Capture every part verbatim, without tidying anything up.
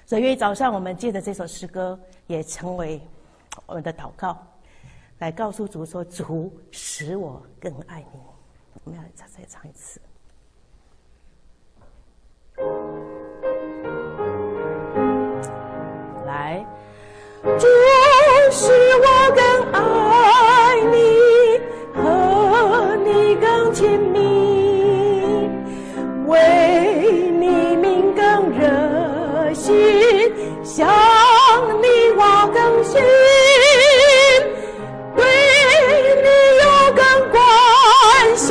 所以愿意早上我们借着这首诗歌，也成为我们的祷告，来告诉主说：主使我更爱你。我们要再再唱一次。来，主使我更爱你，和你更亲密，为你命更热心，向你我更信，对你有更关心，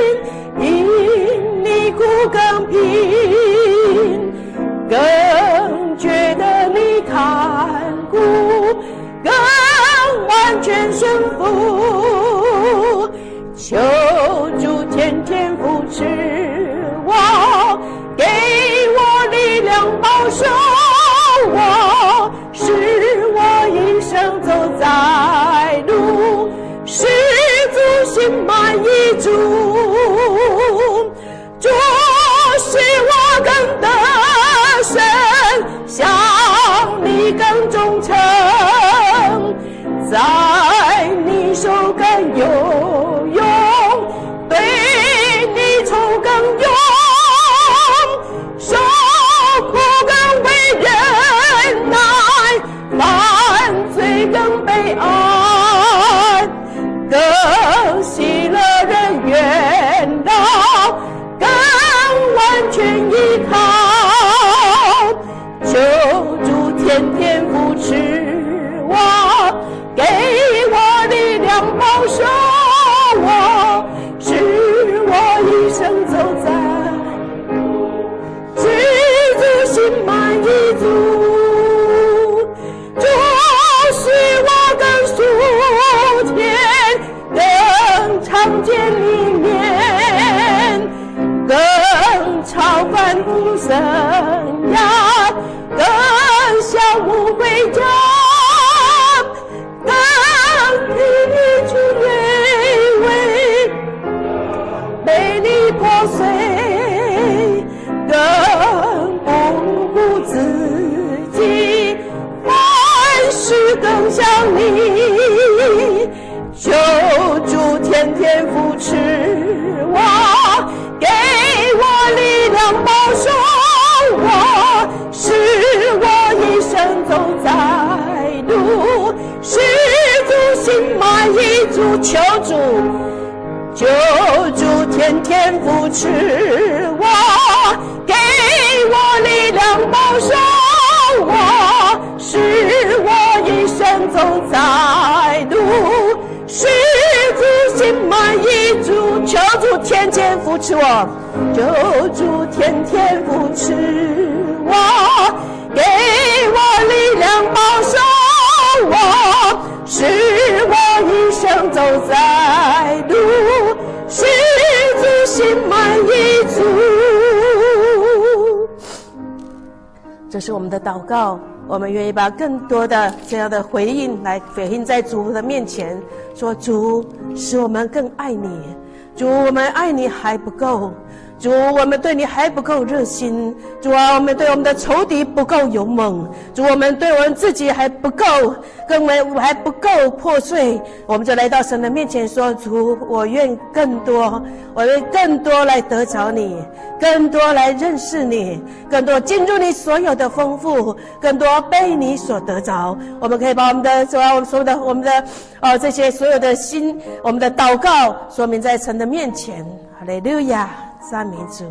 因你苦更拼，更觉得你看顾，更完全顺服，求主天天扶持我，给我力量保守我，使我一生走在路，使主心满意足，主使我更得胜，向你更忠诚，在你手更有用，对你仇更勇，受苦更为忍耐，犯罪更悲哀，更喜乐人缘道，更完全依靠，求主天天扶持我，给我力量保守我，使我一生走在使主心满意足，主使我更属天，更常见里面，更超凡不生涯，更向无悔家，更体力去卑微，美丽破碎，更不顾自己，凡事更像你，求主天天扶持我，给我力量保守我，使我一生走在路，使主心满意足，求主求主天天扶持我，给我力量保守我，使我一生走在路，使主心满意足，求主天天扶持我，求主天天扶持我，给我力量保守我，使我一生走在路，使主心满意足。这是我们的祷告，我们愿意把更多的这样的回应来回应在主的面前，说主使我们更爱你，主我们爱你还不够，主我们对你还不够热心，主啊我们对我们的仇敌不够勇猛，主我们对我们自己还不够，更为还不够破碎，我们就来到神的面前说，主我愿更多，我愿更多来得着你，更多来认识你，更多进入你所有的丰富，更多被你所得着。我们可以把我们的主啊我们所有的我们的呃这些所有的心，我们的祷告说明在神的面前。哈利路亚，赞美主。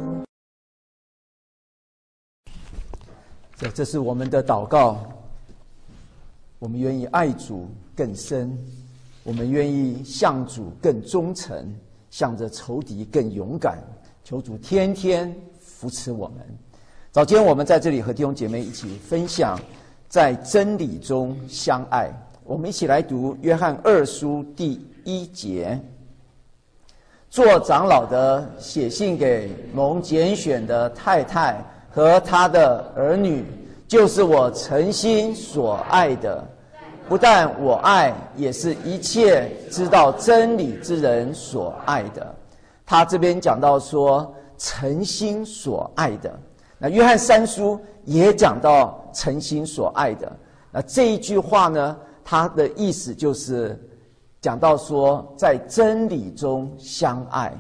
这这是我们的祷告，我们愿意爱主更深，我们愿意向主更忠诚，向着仇敌更勇敢，求主天天扶持我们。早间我们在这里和弟兄姐妹一起分享在真理中相爱，我们一起来读约翰二书第一节。做长老的写信给蒙拣选的太太和他的儿女，就是我诚心所爱的，不但我爱，也是一切知道真理之人所爱的。他这边讲到说诚心所爱的，那约翰三书也讲到诚心所爱的。那这一句话呢，它的意思就是讲到说，在真理中相爱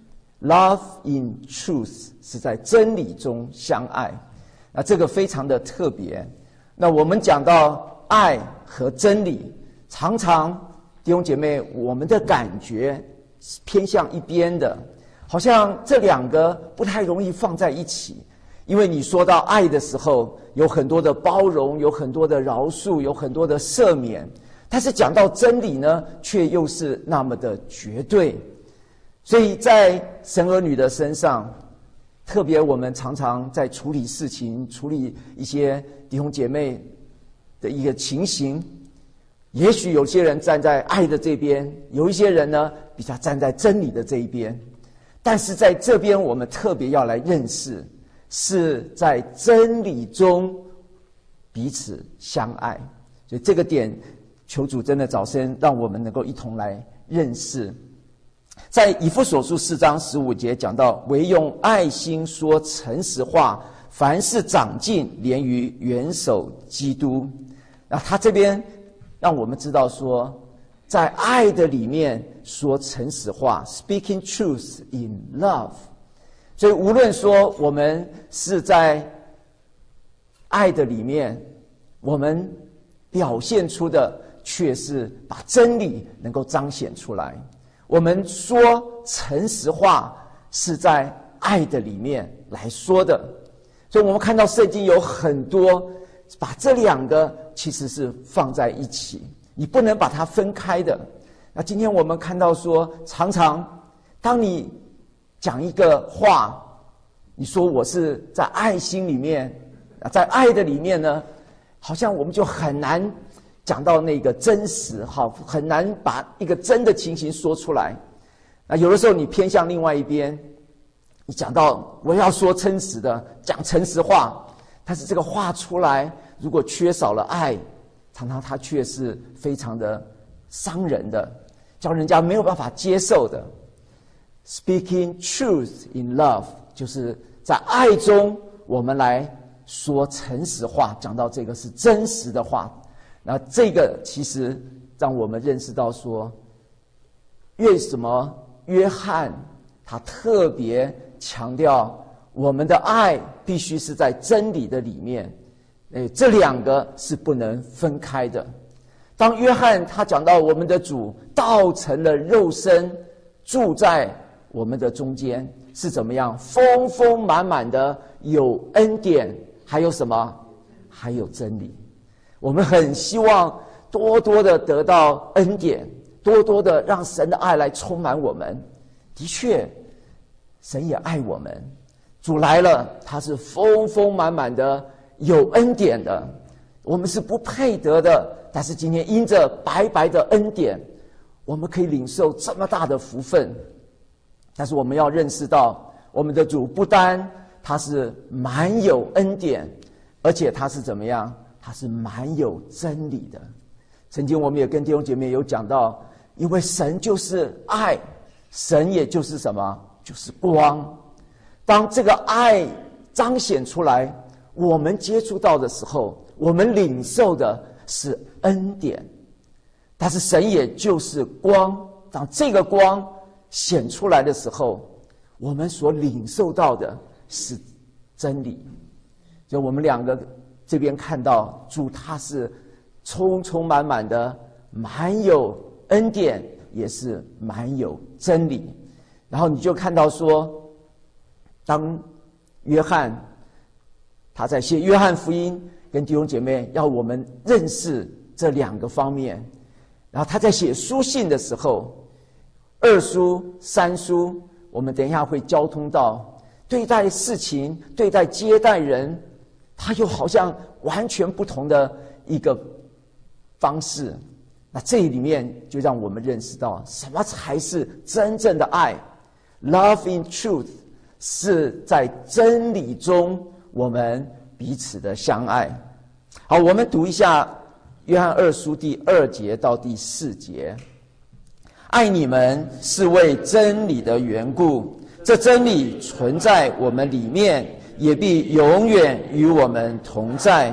，love in truth 是在真理中相爱。那这个非常的特别。那我们讲到爱和真理，常常弟兄姐妹，我们的感觉偏向一边的，好像这两个不太容易放在一起。因为你说到爱的时候，有很多的包容，有很多的饶恕，有很多的赦免，但是讲到真理呢，却又是那么的绝对。所以在神儿女的身上，特别我们常常在处理事情，处理一些弟兄姐妹的一个情形，也许有些人站在爱的这边，有一些人呢比较站在真理的这一边，但是在这边我们特别要来认识，是在真理中彼此相爱。所以这个点，求主真的早生让我们能够一同来认识。在以弗所书四章十五节讲到，唯用爱心说诚实话，凡事长进，连于元首基督。那他这边让我们知道说，在爱的里面说诚实话 ，speaking truth in love。所以无论说我们是在爱的里面，我们表现出的却是把真理能够彰显出来。我们说诚实话是在爱的里面来说的。所以我们看到圣经有很多把这两个其实是放在一起，你不能把它分开的。那今天我们看到说，常常当你讲一个话，你说我是在爱心里面，在爱的里面呢，好像我们就很难讲到那个真实，好，很难把一个真的情形说出来。那有的时候你偏向另外一边，你讲到我要说真实的，讲诚实话，但是这个话出来，如果缺少了爱，常常它却是非常的伤人的，叫人家没有办法接受的。Speaking truth in love， 就是在爱中我们来说诚实话，讲到这个是真实的话。那这个其实让我们认识到说，为什么约翰他特别强调我们的爱必须是在真理的里面，诶，这两个是不能分开的。当约翰他讲到我们的主道成了肉身，住在我们的中间，是怎么样丰丰满满的有恩典，还有什么？还有真理。我们很希望多多的得到恩典，多多的让神的爱来充满我们。的确，神也爱我们，主来了，他是丰丰满满的有恩典的，我们是不配得的，但是今天因着白白的恩典，我们可以领受这么大的福分。但是我们要认识到，我们的主不单他是满有恩典，而且他是怎么样？他是满有真理的。曾经我们也跟弟兄姐妹有讲到，因为神就是爱，神也就是什么？就是光。当这个爱彰显出来，我们接触到的时候，我们领受的是恩典。但是神也就是光，当这个光显出来的时候，我们所领受到的是真理。就我们两个这边看到主他是充充满满的满有恩典，也是满有真理。然后你就看到说，当约翰他在写约翰福音，跟弟兄姐妹要我们认识这两个方面。然后他在写书信的时候，二书三书，我们等一下会交通到对待事情，对待接待人，他又好像完全不同的一个方式。那这里面就让我们认识到什么才是真正的爱。 Love in truth 是在真理中我们彼此的相爱。好，我们读一下约翰二书第二节到第四节。爱你们是为真理的缘故，这真理存在我们里面，也必永远与我们同在。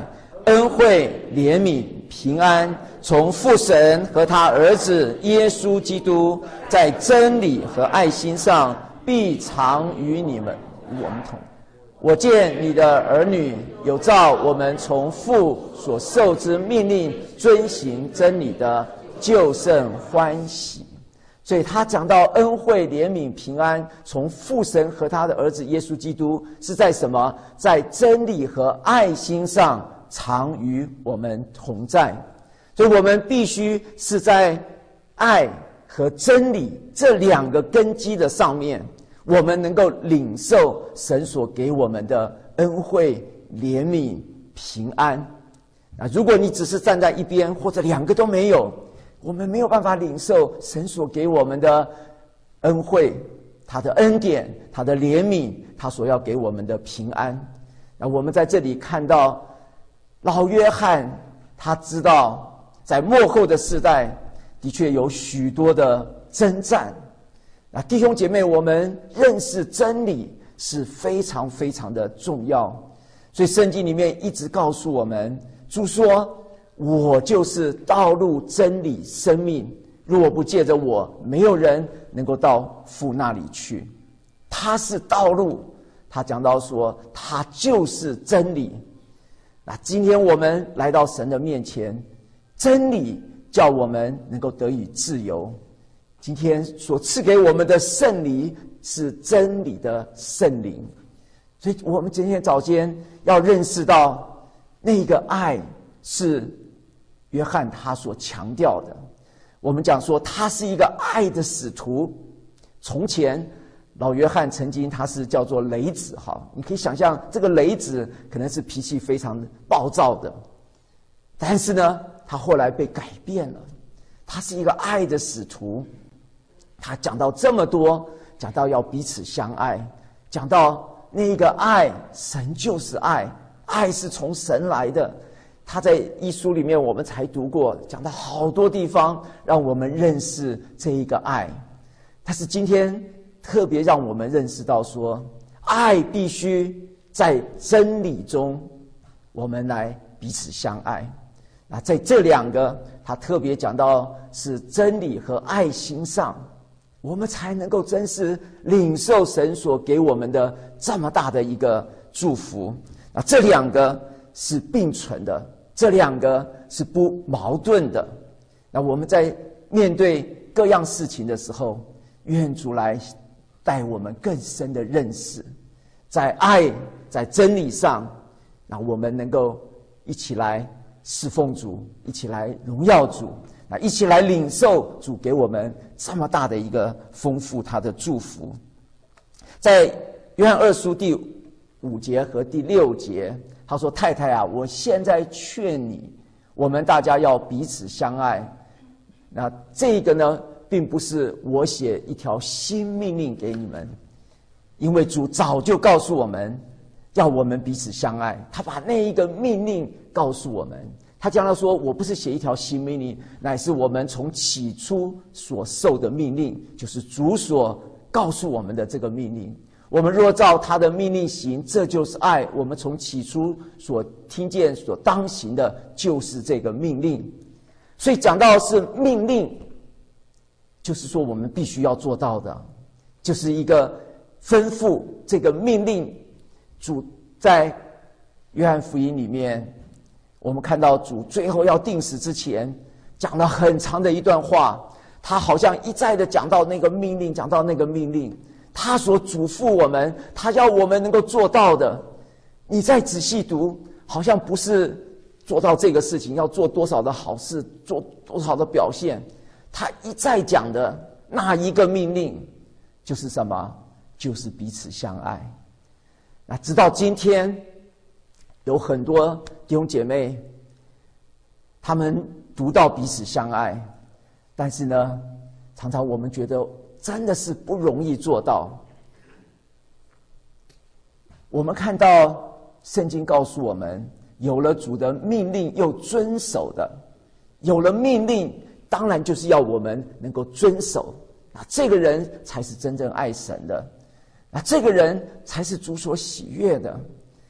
恩惠、怜悯、平安，从父神和他儿子耶稣基督在真理和爱心上必常与你们与我们同。我见你的儿女有照我们从父所受之命令遵行真理的，就甚欢喜。所以他讲到恩惠、怜悯、平安，从父神和他的儿子耶稣基督，是在什么？在真理和爱心上常与我们同在。所以我们必须是在爱和真理这两个根基的上面，我们能够领受神所给我们的恩惠、怜悯、平安。那如果你只是站在一边，或者两个都没有，我们没有办法领受神所给我们的恩惠，他的恩典，他的怜悯，他所要给我们的平安。那我们在这里看到老约翰，他知道在末后的世代的确有许多的征战。那弟兄姐妹，我们认识真理是非常非常的重要。所以圣经里面一直告诉我们，主说，我就是道路、真理、生命，若不借着我，没有人能够到父那里去。他是道路，他讲到说他就是真理。那今天我们来到神的面前，真理叫我们能够得以自由。今天所赐给我们的圣灵是真理的圣灵。所以我们今天早间要认识到，那个爱是约翰他所强调的。我们讲说他是一个爱的使徒。从前老约翰曾经他是叫做雷子，哈，你可以想象这个雷子可能是脾气非常暴躁的，但是呢他后来被改变了，他是一个爱的使徒。他讲到这么多，讲到要彼此相爱，讲到那一个爱，神就是爱，爱是从神来的。他在一书里面我们才读过，讲到好多地方让我们认识这一个爱。但是今天特别让我们认识到说，爱必须在真理中我们来彼此相爱。那在这两个他特别讲到是真理和爱心上，我们才能够真实领受神所给我们的这么大的一个祝福。那这两个是并存的，这两个是不矛盾的。那我们在面对各样事情的时候，愿主来带我们更深的认识，在爱在真理上，那我们能够一起来侍奉主，一起来荣耀主，那一起来领受主给我们这么大的一个丰富他的祝福。在约翰二书第五节和第六节，他说，太太啊，我现在劝你，我们大家要彼此相爱。那这个呢并不是我写一条新命令给你们，因为主早就告诉我们要我们彼此相爱，他把那一个命令告诉我们。他讲到说，我不是写一条新命令，乃是我们从起初所受的命令，就是主所告诉我们的这个命令。我们若照他的命令行，这就是爱。我们从起初所听见所当行的就是这个命令。所以讲到是命令，就是说我们必须要做到的，就是一个吩咐。这个命令主在约翰福音里面，我们看到主最后要定死之前讲了很长的一段话，他好像一再的讲到那个命令，讲到那个命令，他所嘱咐我们，他要我们能够做到的。你再仔细读，好像不是做到这个事情要做多少的好事，做多少的表现，他一再讲的那一个命令就是什么？就是彼此相爱。那直到今天，有很多弟兄姐妹，他们读到彼此相爱，但是呢，常常我们觉得真的是不容易做到。我们看到圣经告诉我们，有了主的命令又遵守的，有了命令当然就是要我们能够遵守，那这个人才是真正爱神的，那这个人才是主所喜悦的。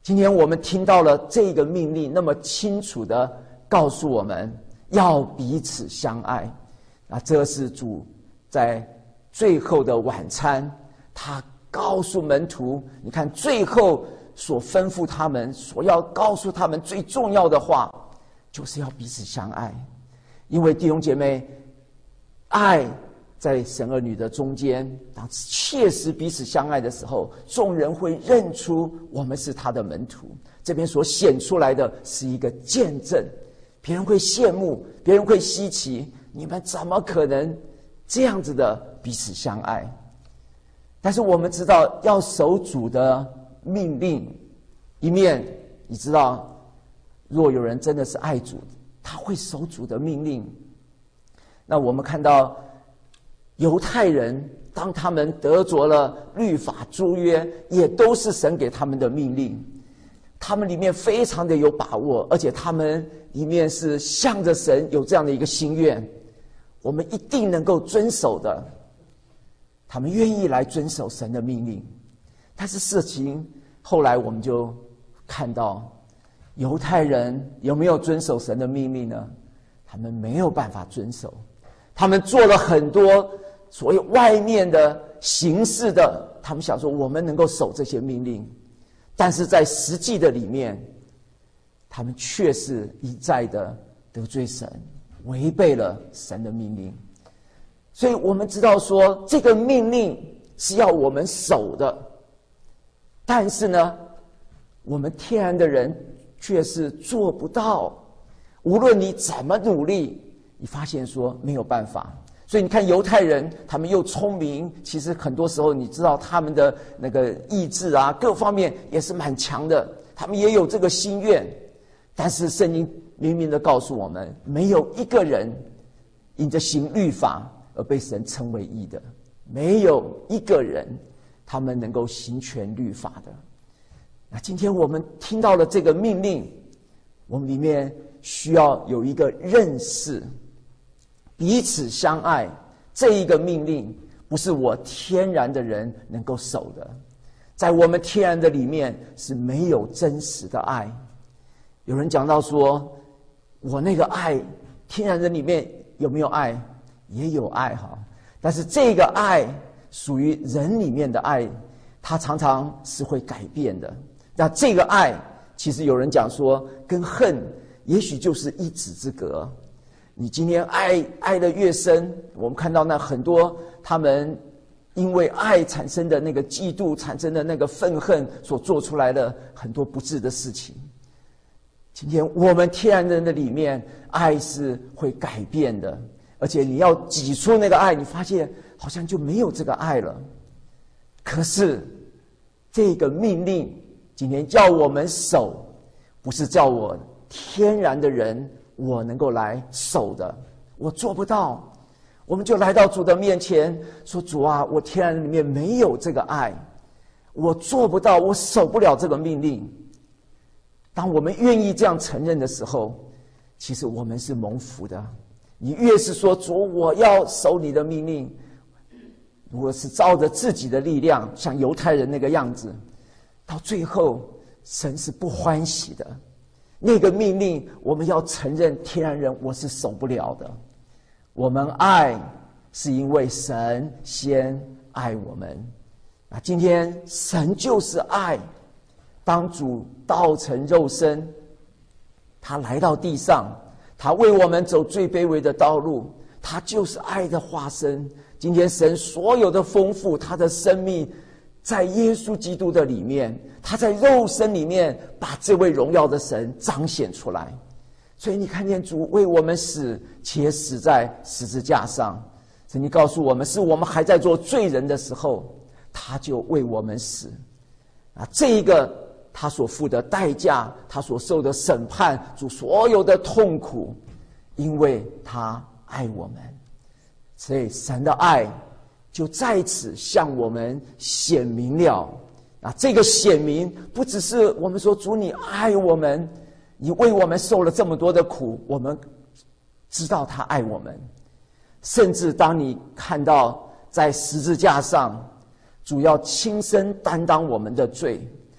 今天我们听到了这个命令，那么清楚的告诉我们要彼此相爱。那这是主在最后的晚餐，他告诉门徒，你看最后所吩咐他们，所要告诉他们最重要的话，就是要彼此相爱。因为弟兄姐妹，爱在神儿女的中间，当切实彼此相爱的时候，众人会认出我们是他的门徒。这边所显出来的是一个见证，别人会羡慕，别人会稀奇，你们怎么可能这样子的彼此相爱？但是我们知道，要守主的命令，一面你知道，若有人真的是爱主，他会守主的命令。那我们看到犹太人，当他们得着了律法诸约，也都是神给他们的命令，他们里面非常的有把握，而且他们里面是向着神有这样的一个心愿，我们一定能够遵守的。他们愿意来遵守神的命令。但是事情后来我们就看到，犹太人有没有遵守神的命令呢？他们没有办法遵守，他们做了很多所谓外面的形式的，他们想说我们能够守这些命令，但是在实际的里面，他们却是一再的得罪神，违背了神的命令。所以我们知道说，这个命令是要我们守的，但是呢，我们天然的人却是做不到。无论你怎么努力，你发现说没有办法。所以你看犹太人，他们又聪明，其实很多时候你知道他们的那个意志啊，各方面也是蛮强的，他们也有这个心愿。但是圣经明明的告诉我们，没有一个人因着行律法而被神称为义的，没有一个人他们能够行全律法的。那今天我们听到了这个命令，我们里面需要有一个认识，彼此相爱，这一个命令不是我天然的人能够守的，在我们天然的里面是没有真实的爱。有人讲到说，我那个爱天然的里面有没有爱？也有爱哈，但是这个爱属于人里面的爱，它常常是会改变的。那这个爱其实有人讲说，跟恨也许就是一指之隔。你今天爱爱得越深，我们看到那很多他们因为爱产生的那个嫉妒，产生的那个愤恨所做出来的很多不智的事情。今天我们天然人的里面，爱是会改变的，而且你要挤出那个爱，你发现好像就没有这个爱了。可是这个命令今天叫我们守，不是叫我天然的人我能够来守的，我做不到。我们就来到主的面前说，主啊，我天然里面没有这个爱，我做不到，我守不了这个命令。当我们愿意这样承认的时候，其实我们是蒙福的。你越是说，主，我要守你的命令，如果是照着自己的力量，像犹太人那个样子，到最后神是不欢喜的。那个命令我们要承认，天然人我是守不了的。我们爱是因为神先爱我们。那今天神就是爱，当主道成肉身，他来到地上，他为我们走最卑微的道路，他就是爱的化身。今天神所有的丰富，他的生命在耶稣基督的里面，他在肉身里面把这位荣耀的神彰显出来。所以你看见主为我们死，且死在十字架上。圣经告诉我们，是我们还在做罪人的时候，他就为我们死。啊，这一个他所付的代价，他所受的审判，主所有的痛苦，因为他爱我们。所以神的爱就在此向我们显明了。啊，这个显明不只是我们说，主你爱我们，你为我们受了这么多的苦，我们知道他爱我们。甚至当你看到在十字架上，主要亲身担当我们的罪，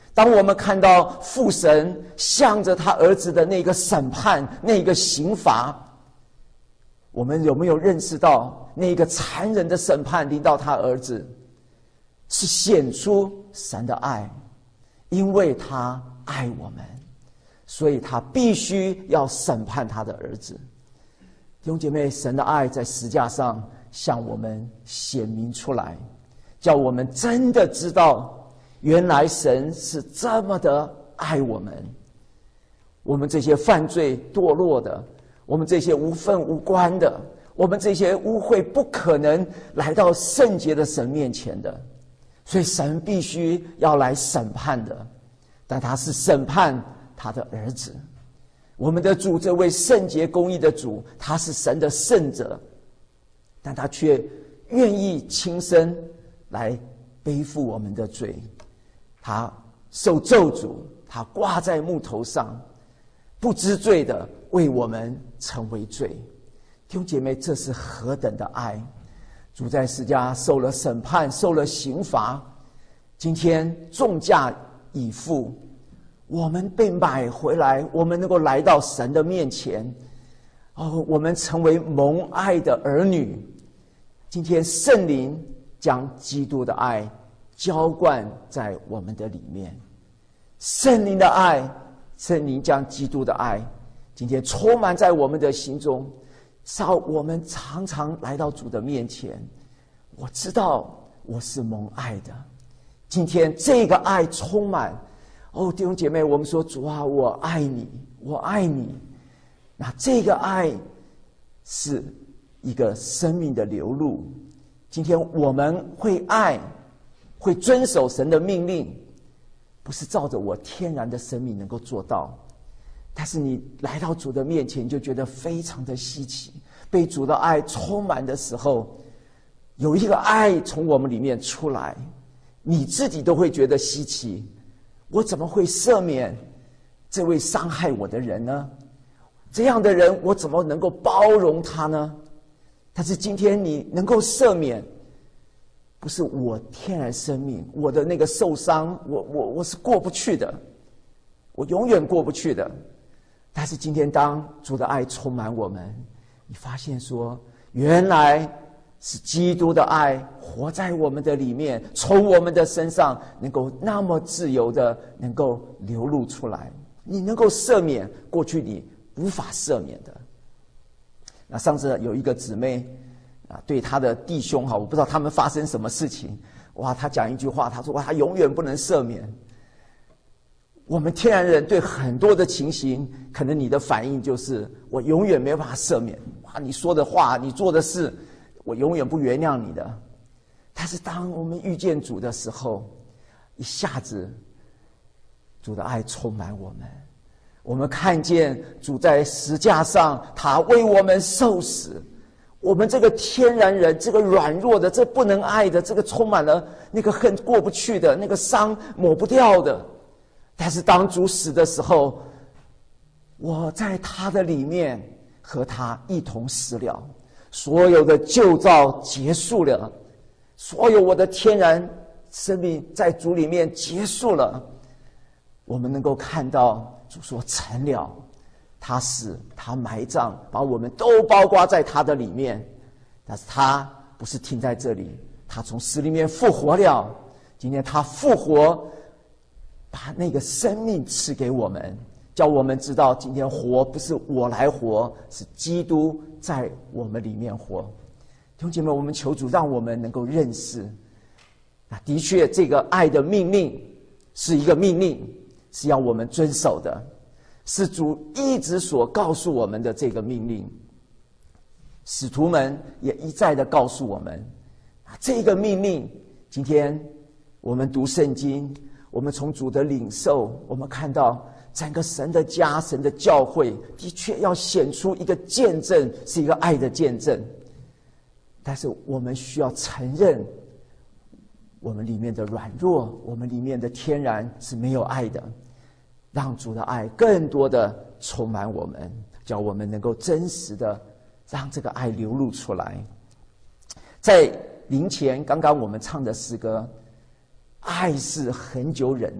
当我们看到父神向着他儿子的那个审判，那个刑罚，我们有没有认识到那个残忍的审判临到他儿子，是显出神的爱，因为他爱我们，所以他必须要审判他的儿子。弟兄姐妹，神的爱在十架上向我们显明出来，叫我们真的知道原来神是这么的爱我们。我们这些犯罪堕落的，我们这些无份无关的，我们这些污秽不可能来到圣洁的神面前的，所以神必须要来审判的。但他是审判他的儿子。我们的主，这位圣洁公义的主，他是神的圣者，但他却愿意亲身来背负我们的罪。他受咒诅，他挂在木头上，不知罪的为我们成为罪。弟兄姐妹，这是何等的爱！主在十架受了审判，受了刑罚，今天重价已付，我们被买回来，我们能够来到神的面前。哦，我们成为蒙爱的儿女。今天圣灵将基督的爱浇灌在我们的里面，圣灵的爱，圣灵将基督的爱今天充满在我们的心中，使我们常常来到主的面前。我知道我是蒙爱的，今天这个爱充满。哦，弟兄姐妹，我们说主啊，我爱你，我爱你。那这个爱是一个生命的流露。今天我们会爱，会遵守神的命令，不是照着我天然的生命能够做到，但是你来到主的面前，就觉得非常的稀奇。被主的爱充满的时候，有一个爱从我们里面出来，你自己都会觉得稀奇。我怎么会赦免这位伤害我的人呢？这样的人我怎么能够包容他呢？但是今天你能够赦免，不是我天然生命，我的那个受伤，我我我是过不去的，我永远过不去的。但是今天当主的爱充满我们，你发现说，原来是基督的爱活在我们的里面，从我们的身上能够那么自由的能够流露出来。你能够赦免过去你无法赦免的。那上次有一个姊妹啊，对她的弟兄哈，我不知道他们发生什么事情，哇，她讲一句话，她说哇，她永远不能赦免。我们天然人对很多的情形，可能你的反应就是我永远没有办法赦免。哇，你说的话，你做的事，我永远不原谅你的。但是当我们遇见主的时候，一下子主的爱充满我们，我们看见主在十架上，他为我们受死。我们这个天然人，这个软弱的，这不能爱的，这个充满了那个恨过不去的，那个伤抹不掉的。但是当主死的时候，我在他的里面和他一同死了，所有的旧造结束了，所有我的天然生命在主里面结束了。我们能够看到主说成了，他死，他埋葬，把我们都包括在他的里面。但是他不是停在这里，他从死里面复活了。今天他复活，把那个生命赐给我们，叫我们知道今天活不是我来活，是基督在我们里面活。弟兄姐妹，我们求主让我们能够认识，啊，的确这个爱的命令是一个命令，是要我们遵守的，是主一直所告诉我们的这个命令。使徒们也一再的告诉我们，这个命令，今天我们读圣经，我们从主的领受，我们看到整个神的家，神的教会的确要显出一个见证，是一个爱的见证。但是我们需要承认我们里面的软弱，我们里面的天然是没有爱的，让主的爱更多的充满我们，叫我们能够真实的让这个爱流露出来。在灵前刚刚我们唱的诗歌，爱是恒久忍耐，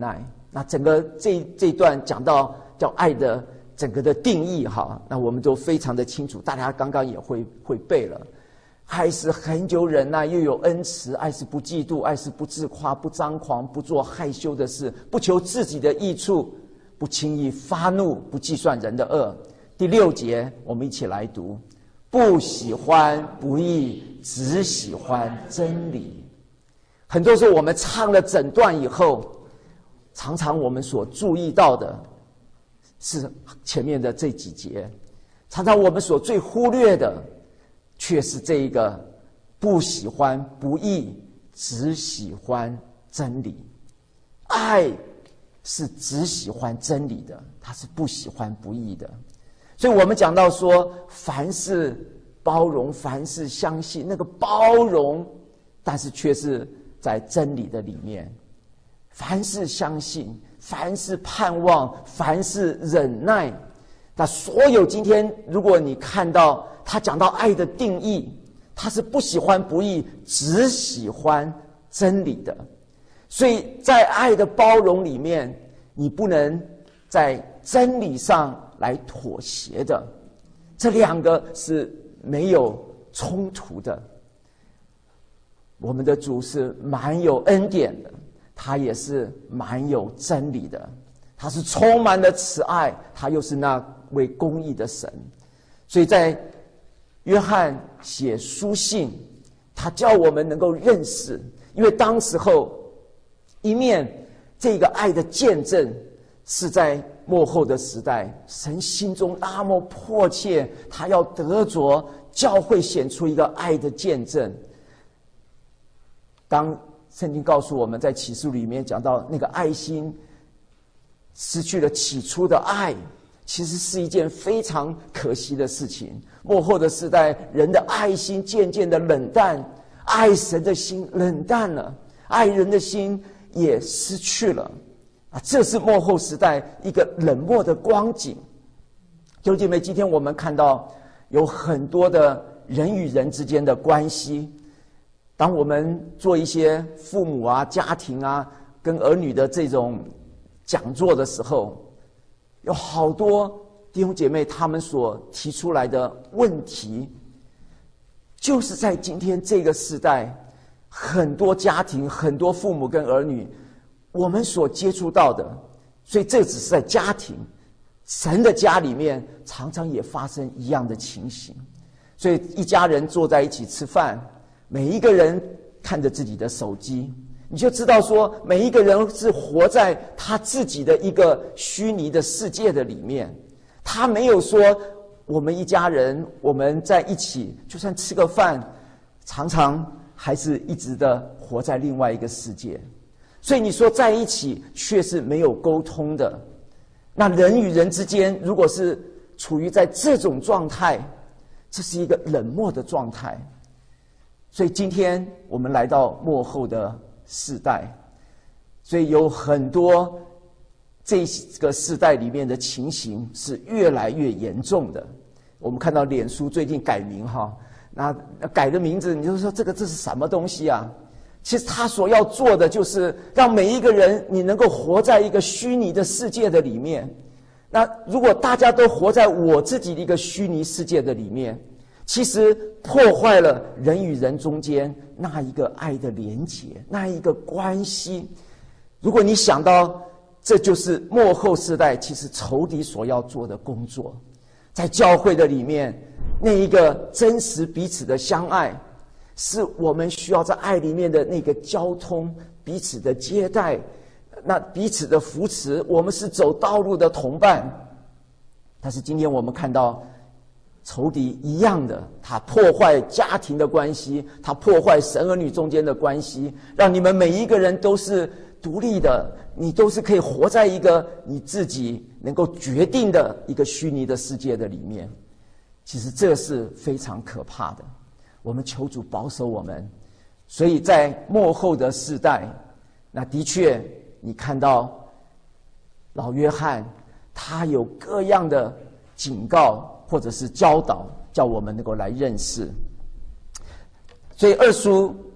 那整个这这一段讲到叫爱的整个的定义哈，那我们都非常的清楚，大家刚刚也会会背了。爱是恒久忍耐，又有恩慈；爱是不嫉妒，爱是不自夸，不张狂，不做害羞的事，不求自己的益处，不轻易发怒，不计算人的恶。第六节，我们一起来读：不喜欢不义，只喜欢真理。很多时候我们唱了整段以后，常常我们所注意到的是前面的这几节，常常我们所最忽略的却是这一个不喜欢不义，只喜欢真理。爱是只喜欢真理的，它是不喜欢不义的。所以我们讲到说，凡事包容，凡事相信，那个包容但是却是在真理的里面。凡事相信，凡事盼望，凡事忍耐。那所有今天如果你看到他讲到爱的定义，他是不喜欢不义，只喜欢真理的。所以在爱的包容里面，你不能在真理上来妥协的，这两个是没有冲突的。我们的主是满有恩典的，他也是满有真理的，他是充满了慈爱，他又是那位公义的神。所以在约翰写书信，他叫我们能够认识，因为当时候一面这个爱的见证是在末后的时代，神心中那么迫切，他要得着教会显出一个爱的见证。当圣经告诉我们在启示录里面讲到那个爱心失去了起初的爱，其实是一件非常可惜的事情。末后的时代，人的爱心渐渐的冷淡，爱神的心冷淡了，爱人的心也失去了啊！这是末后时代一个冷漠的光景。弟兄姐妹，今天我们看到有很多的人与人之间的关系，当我们做一些父母啊、家庭啊跟儿女的这种讲座的时候，有好多弟兄姐妹他们所提出来的问题，就是在今天这个时代，很多家庭、很多父母跟儿女，我们所接触到的，所以这只是在家庭，神的家里面常常也发生一样的情形。所以一家人坐在一起吃饭，每一个人看着自己的手机，你就知道说，每一个人是活在他自己的一个虚拟的世界的里面。他没有说我们一家人我们在一起就算吃个饭，常常还是一直的活在另外一个世界。所以你说在一起却是没有沟通的，那人与人之间如果是处于在这种状态，这是一个冷漠的状态。所以今天我们来到末后的世代，所以有很多这个世代里面的情形是越来越严重的。我们看到脸书最近改名哈，那改的名字，你就说这个这是什么东西啊？其实他所要做的就是让每一个人你能够活在一个虚拟的世界的里面。那如果大家都活在我自己的一个虚拟世界的里面，其实破坏了人与人中间那一个爱的连结，那一个关系。如果你想到这就是末后世代其实仇敌所要做的工作，在教会的里面，那一个真实彼此的相爱，是我们需要在爱里面的那个交通，彼此的接待，那彼此的扶持，我们是走道路的同伴。但是今天我们看到仇敌一样的，他破坏家庭的关系，他破坏神儿女中间的关系，让你们每一个人都是独立的，你都是可以活在一个你自己能够决定的一个虚拟的世界的里面。其实这是非常可怕的，我们求主保守我们。所以在末后的世代，那的确你看到老约翰他有各样的警告或者是教导，叫我们能够来认识。所以二书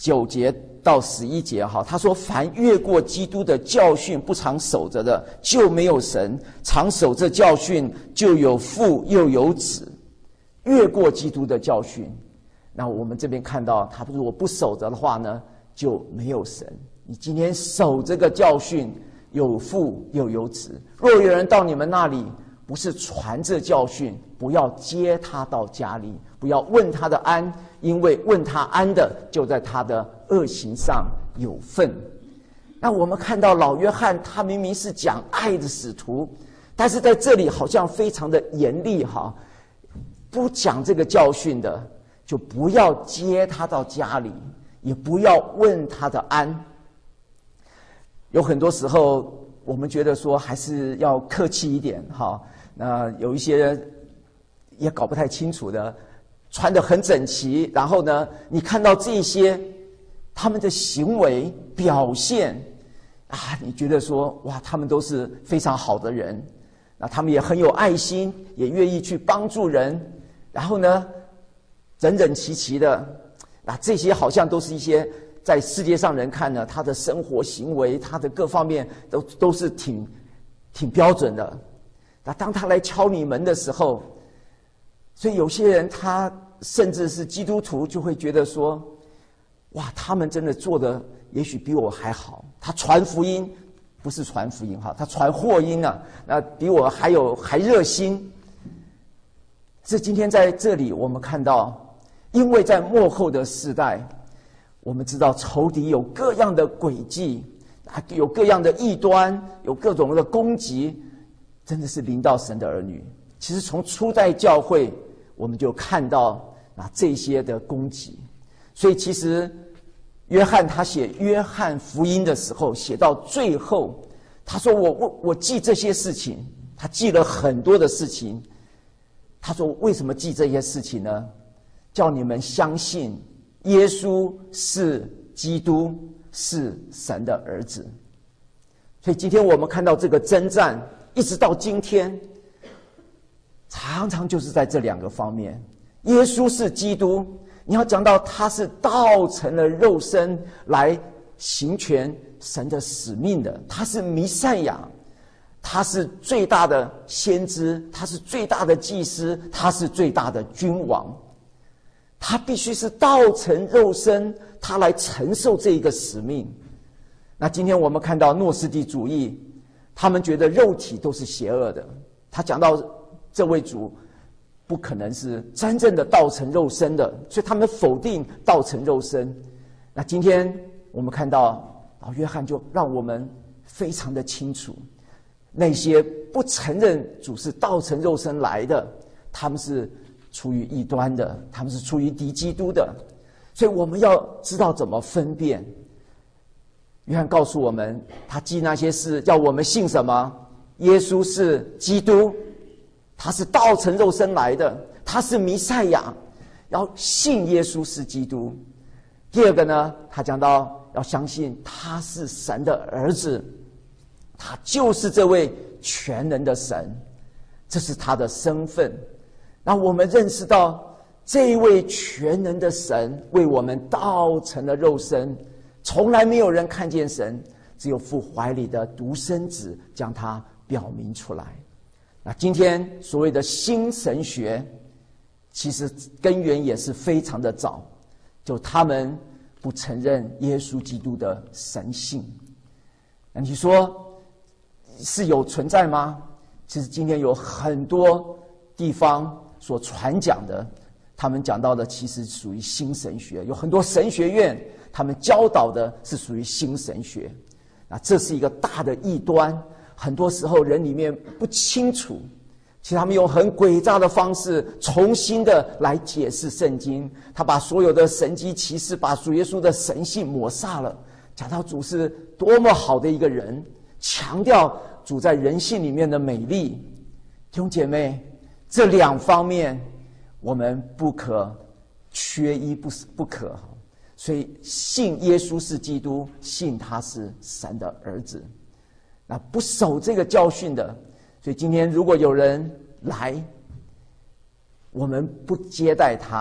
九节到十一节哈，他说：凡越过基督的教训不常守着的，就没有神；常守这教训，就有父又有子。越过基督的教训，那我们这边看到，他如果不守着的话呢，就没有神。你今天守这个教训，有父又有子。若有人到你们那里，不是传这教训，不要接他到家里，不要问他的安，因为问他安的，就在他的恶行上有份。那我们看到老约翰，他明明是讲爱的使徒，但是在这里好像非常的严厉哈，不讲这个教训的，就不要接他到家里，也不要问他的安。有很多时候，我们觉得说还是要客气一点哈。那有一些也搞不太清楚的，穿得很整齐，然后呢，你看到这些他们的行为表现啊，你觉得说哇，他们都是非常好的人，那他们也很有爱心，也愿意去帮助人，然后呢，整整齐齐的，那这些好像都是一些在世界上人看呢，他的生活行为，他的各方面都都是挺挺标准的。那当他来敲你门的时候，所以有些人他甚至是基督徒就会觉得说，哇，他们真的做的也许比我还好。他传福音不是传福音哈，他传祸音啊，那比我还有还热心。是今天在这里我们看到，因为在末后的世代，我们知道仇敌有各样的诡计，有各样的异端，有各种的攻击，真的是临到神的儿女。其实从初代教会，我们就看到啊这些的攻击。所以其实约翰他写约翰福音的时候，写到最后，他说我我我记这些事情，他记了很多的事情。他说为什么记这些事情呢？叫你们相信耶稣是基督，是神的儿子。所以今天我们看到这个征战，一直到今天，常常就是在这两个方面。耶稣是基督，你要讲到他是道成了肉身来行全神的使命的，他是弥赛亚，他是最大的先知，他是最大的祭司，他是最大的君王。他必须是道成肉身，他来承受这一个使命。那今天我们看到诺斯底主义，他们觉得肉体都是邪恶的。他讲到这位主不可能是真正的道成肉身的，所以他们否定道成肉身。那今天我们看到老约翰就让我们非常的清楚，那些不承认主是道成肉身来的，他们是出于异端的，他们是出于敌基督的。所以我们要知道怎么分辨。约翰告诉我们，他记那些事要我们信什么？耶稣是基督，他是道成肉身来的，他是弥赛亚，要信耶稣是基督。第二个呢，他讲到要相信他是神的儿子，他就是这位全能的神，这是他的身份。让我们认识到这一位全能的神为我们道成了肉身，从来没有人看见神，只有父怀里的独生子将他表明出来。那今天所谓的新神学，其实根源也是非常的早，就他们不承认耶稣基督的神性。那你说是有存在吗？其实今天有很多地方所传讲的，他们讲到的其实属于新神学，有很多神学院他们教导的是属于新神学。那这是一个大的异端，很多时候人里面不清楚，其实他们用很诡诈的方式重新的来解释圣经，他把所有的神迹奇事，把主耶稣的神性抹煞了，讲到主是多么好的一个人，强调主在人性里面的美丽。弟兄姐妹，这两方面我们不可缺一不不可。所以信耶稣是基督，信他是神的儿子。那不守这个教训的，所以今天如果有人来，我们不接待他，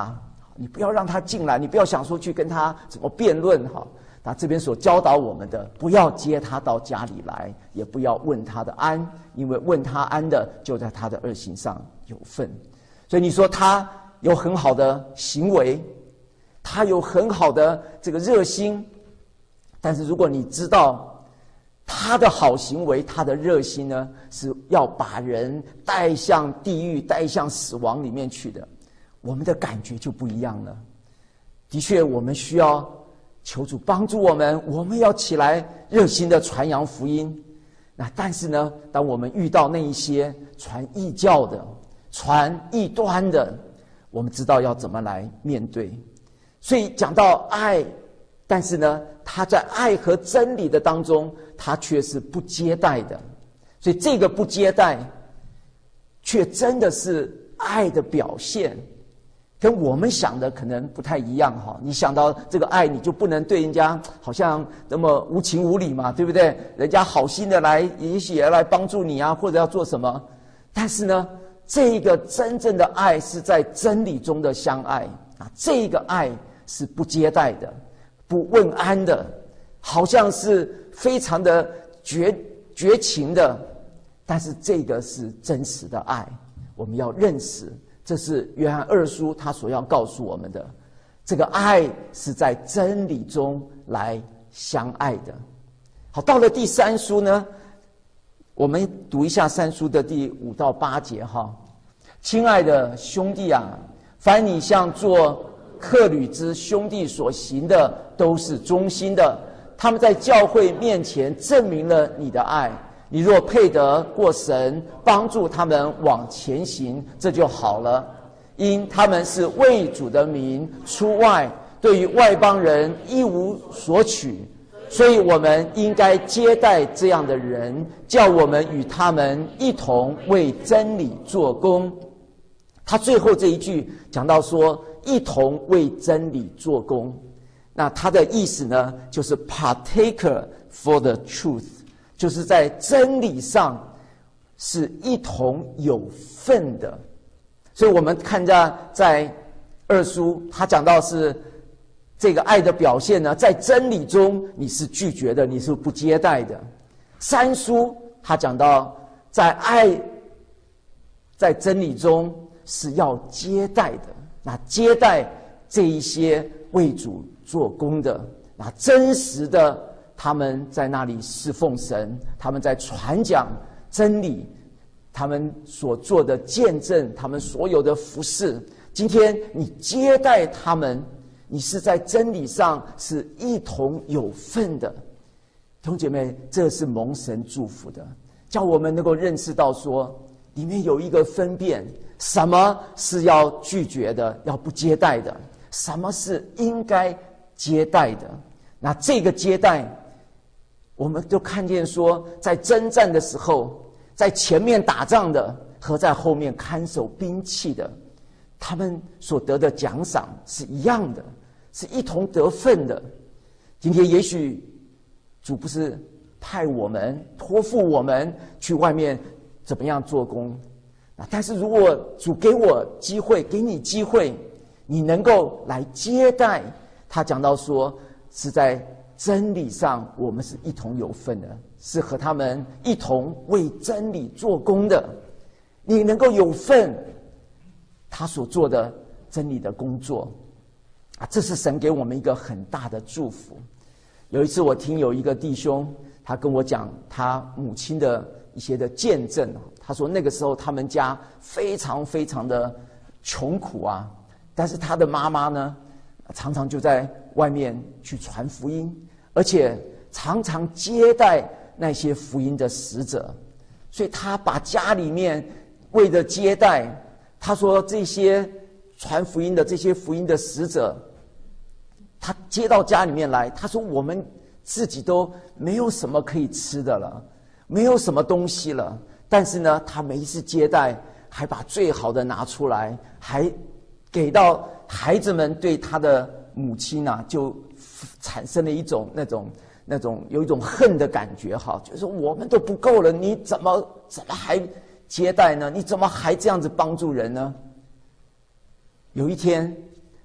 你不要让他进来，你不要想说去跟他怎么辩论哈。那这边所教导我们的，不要接他到家里来，也不要问他的安，因为问他安的就在他的恶行上有份。所以你说他有很好的行为，他有很好的这个热心，但是如果你知道他的好行为，他的热心呢，是要把人带向地狱、带向死亡里面去的，我们的感觉就不一样了。的确，我们需要求主帮助我们，我们要起来热心的传扬福音。那但是呢，当我们遇到那一些传异教的、传异端的，我们知道要怎么来面对。所以讲到爱，但是呢，他在爱和真理的当中，他却是不接待的。所以这个不接待，却真的是爱的表现，跟我们想的可能不太一样哈。你想到这个爱，你就不能对人家好像那么无情无理嘛，对不对？人家好心的来，也许也来帮助你啊，或者要做什么。但是呢，这个真正的爱是在真理中的相爱啊，这个爱是不接待的，不问安的，好像是非常的绝绝情的，但是这个是真实的爱。我们要认识，这是约翰二书他所要告诉我们的，这个爱是在真理中来相爱的。好，到了第三书呢，我们读一下三书的第五到八节哈。亲爱的兄弟啊，凡你向做客旅之兄弟所行的，都是忠心的。他们在教会面前证明了你的爱。你若配得过神帮助他们往前行，这就好了。因他们是为主的名出外，对于外邦人一无所取，所以我们应该接待这样的人，叫我们与他们一同为真理做工。他最后这一句讲到说，一同为真理做工，那他的意思呢，就是 partaker for the truth， 就是在真理上是一同有份的。所以我们看在在二书，他讲到是这个爱的表现呢，在真理中你是拒绝的，你是不接待的。三书他讲到在爱在真理中是要接待的，那接待这一些为主做工的，那真实的他们在那里侍奉神，他们在传讲真理，他们所做的见证，他们所有的服事，今天你接待他们，你是在真理上是一同有份的。弟兄姐妹，这是蒙神祝福的，叫我们能够认识到说，里面有一个分辨，什么是要拒绝的，要不接待的，什么是应该接待的。那这个接待，我们就看见说，在征战的时候，在前面打仗的和在后面看守兵器的，他们所得的奖赏是一样的，是一同得分的。今天也许主不是派我们托付我们去外面怎么样做工，但是如果主给我机会，给你机会，你能够来接待，他讲到说是在真理上我们是一同有份的，是和他们一同为真理做工的。你能够有份他所做的真理的工作啊，这是神给我们一个很大的祝福。有一次我听有一个弟兄，他跟我讲他母亲的一些的见证，他说那个时候他们家非常非常的穷苦啊，但是他的妈妈呢，常常就在外面去传福音，而且常常接待那些福音的使者，所以他把家里面为了接待，他说这些传福音的这些福音的使者，他接到家里面来，他说我们自己都没有什么可以吃的了，没有什么东西了，但是呢，他每一次接待还把最好的拿出来，还给到孩子们，对他的母亲啊，就产生了一种那种那种有一种恨的感觉哈，就是说我们都不够了，你怎么怎么还接待呢？你怎么还这样子帮助人呢？有一天，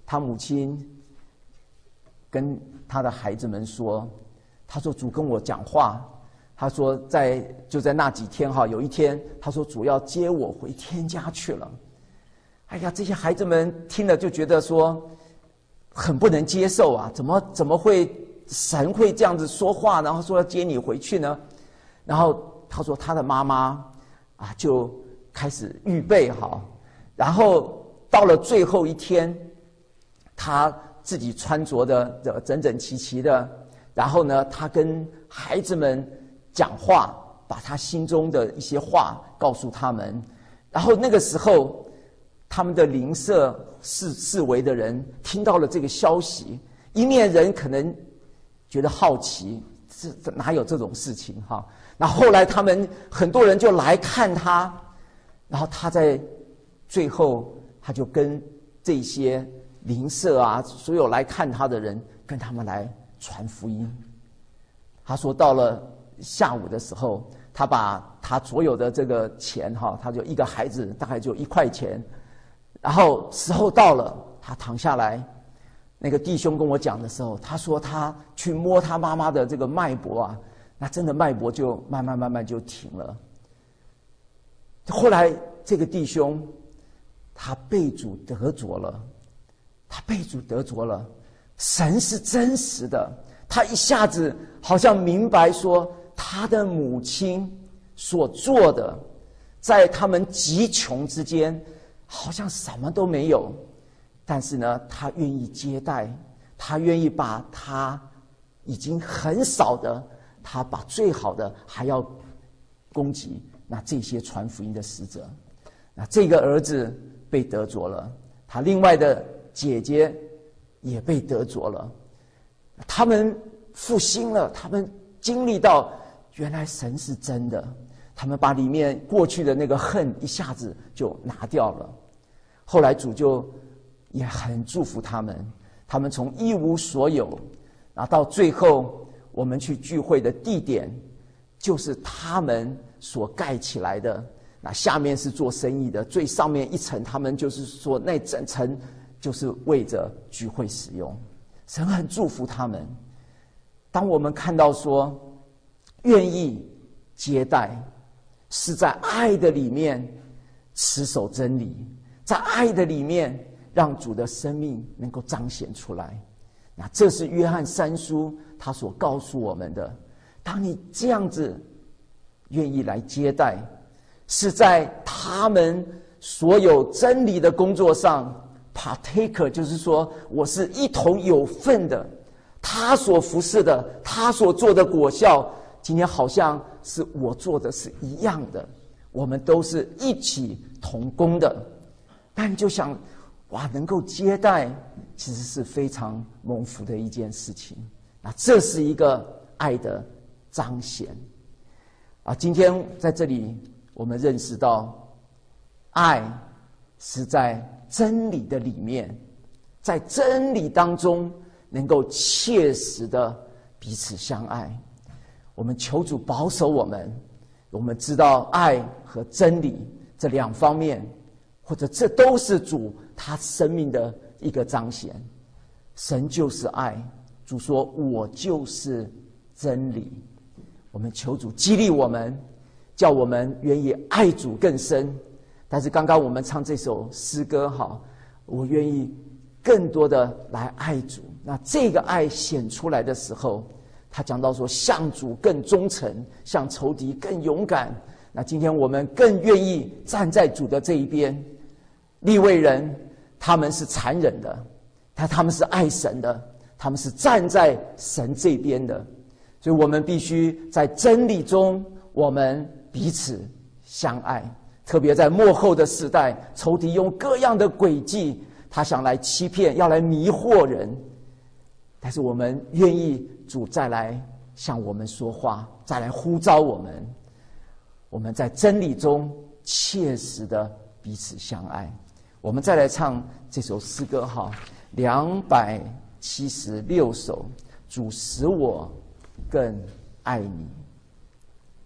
他母亲跟他的孩子们说，他说主跟我讲话，他说在就在那几天哈，有一天他说主要接我回天家去了。哎呀，这些孩子们听了就觉得说很不能接受啊，怎么怎么会神会这样子说话，然后说要接你回去呢？然后他说他的妈妈啊就开始预备好，然后到了最后一天，他自己穿着的整整齐齐的，然后呢他跟孩子们讲话，把他心中的一些话告诉他们。然后那个时候他们的邻舍四四围的人听到了这个消息，一面人可能觉得好奇，这哪有这种事情哈？那后来他们很多人就来看他，然后他在最后他就跟这些邻舍啊，所有来看他的人，跟他们来传福音。他说到了下午的时候，他把他所有的这个钱哈，他就一个孩子大概就一块钱，然后时候到了，他躺下来，那个弟兄跟我讲的时候，他说他去摸他妈妈的这个脉搏啊，那真的脉搏就慢慢慢慢就停了。后来这个弟兄他被主得着了，他被主得着了，神是真实的。他一下子好像明白说，他的母亲所做的，在他们极穷之间好像什么都没有，但是呢他愿意接待，他愿意把他已经很少的，他把最好的还要供给那这些传福音的使者。那这个儿子被得着了，他另外的姐姐也被得着了，他们复兴了，他们经历到原来神是真的，他们把里面过去的那个恨一下子就拿掉了。后来主就也很祝福他们，他们从一无所有，然后到最后我们去聚会的地点就是他们所盖起来的，那下面是做生意的，最上面一层他们就是说那整层就是为着聚会使用。神很祝福他们。当我们看到说愿意接待，是在爱的里面持守真理，在爱的里面让主的生命能够彰显出来，那这是约翰三书他所告诉我们的。当你这样子愿意来接待，是在他们所有真理的工作上 partaker， 就是说我是一同有份的，他所服侍的，他所做的果效，今天好像是我做的是一样的，我们都是一起同工的。但你就想，哇，能够接待其实是非常蒙福的一件事情，那这是一个爱的彰显啊！今天在这里我们认识到，爱是在真理的里面，在真理当中能够切实的彼此相爱。我们求主保守我们，我们知道爱和真理这两方面，或者这都是主他生命的一个彰显。神就是爱，主说我就是真理。我们求主激励我们，叫我们愿意爱主更深。但是刚刚我们唱这首诗歌好，我愿意更多的来爱主。那这个爱显出来的时候，他讲到说向主更忠诚，向仇敌更勇敢。那今天我们更愿意站在主的这一边。利未人他们是残忍的，但他们是爱神的，他们是站在神这边的。所以我们必须在真理中我们彼此相爱，特别在末后的世代，仇敌用各样的诡计，他想来欺骗，要来迷惑人。但是我们愿意主再来向我们说话，再来呼召我们，我们在真理中切实的彼此相爱。我们再来唱这首诗歌哈，两百七十六首，主使我更爱你。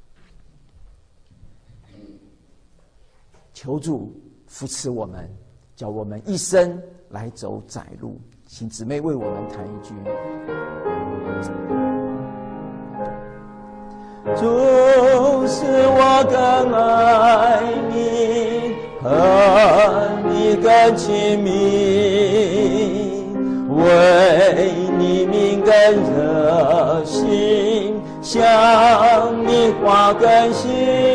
求主扶持我们， 叫我们一生来走窄路。请姊妹为我们弹一句。主，使我更爱你，和你更亲密，为你命更热心，向你话更新，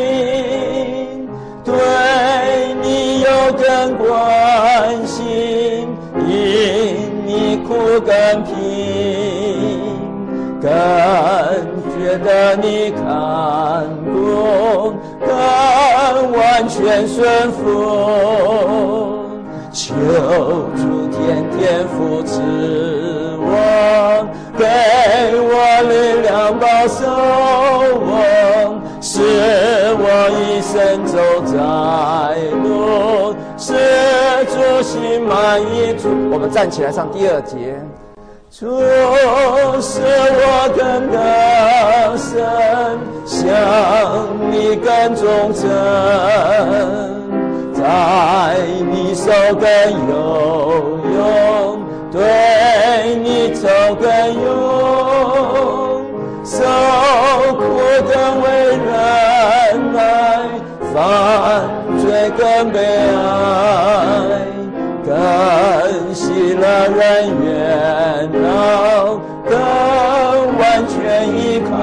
对你有更关心，因你苦更平，更觉得你看顾，更完全顺服。求主天天扶持我，给我力量保守我，使我一生走在路，使主心满意足。我们站起来上第二节。主，使我更得胜，向你更忠诚，在你手更有用，对你走更勇，受苦更为忍耐，犯罪更悲哀，更喜乐人缘闹，更完全依靠。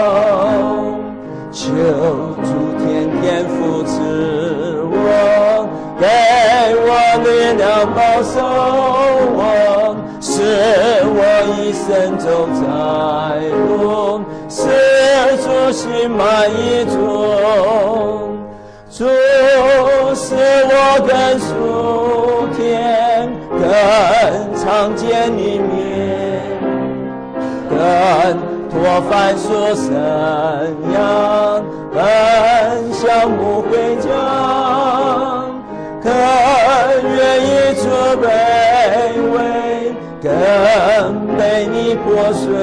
求主天天扶持我，给我力量保守我，使我一生走在路，使主心满意足。主，使我更属天，更常见你面，更脱凡俗生养，更向牧回家，更愿意做卑微，更被你破碎，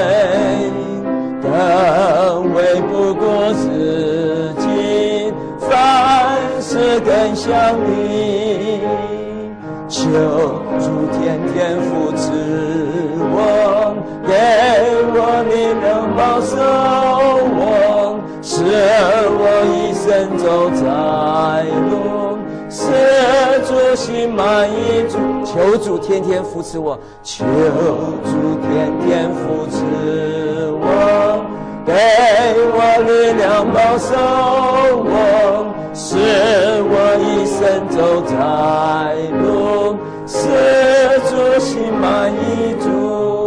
更为不顾自己，凡事更像你。求主天天扶持我，给我力量保守我，使我一生走在路，使主心满意足。求主天天扶持我，求主天天扶持我，给我力量保守我，使我一生走在路，使主心满意足。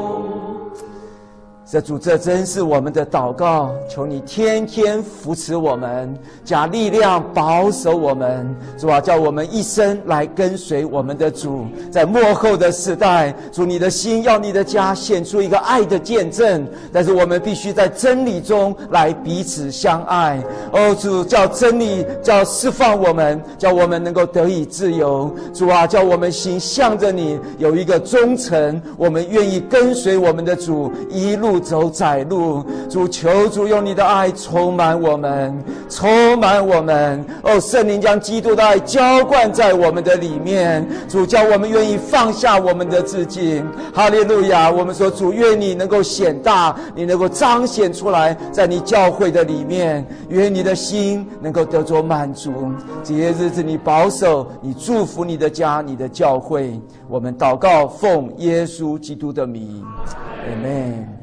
这主，这真是我们的祷告，求你天天扶持我们，加力量保守我们。主啊，叫我们一生来跟随我们的主。在末后的时代，主，你的心要你的家显出一个爱的见证，但是我们必须在真理中来彼此相爱。哦，主，叫真理叫释放我们，叫我们能够得以自由。主啊，叫我们心向着你有一个忠诚，我们愿意跟随我们的主一路走窄路。主，求主用你的爱充满我们，充满我们。哦，圣灵将基督的爱浇灌在我们的里面。主，叫我们愿意放下我们的自己。哈利路亚！我们说，主，愿你能够显大，你能够彰显出来，在你教会的里面，愿你的心能够得着满足。这些日子你保守，你祝福你的家，你的教会。我们祷告，奉耶稣基督的名，阿们。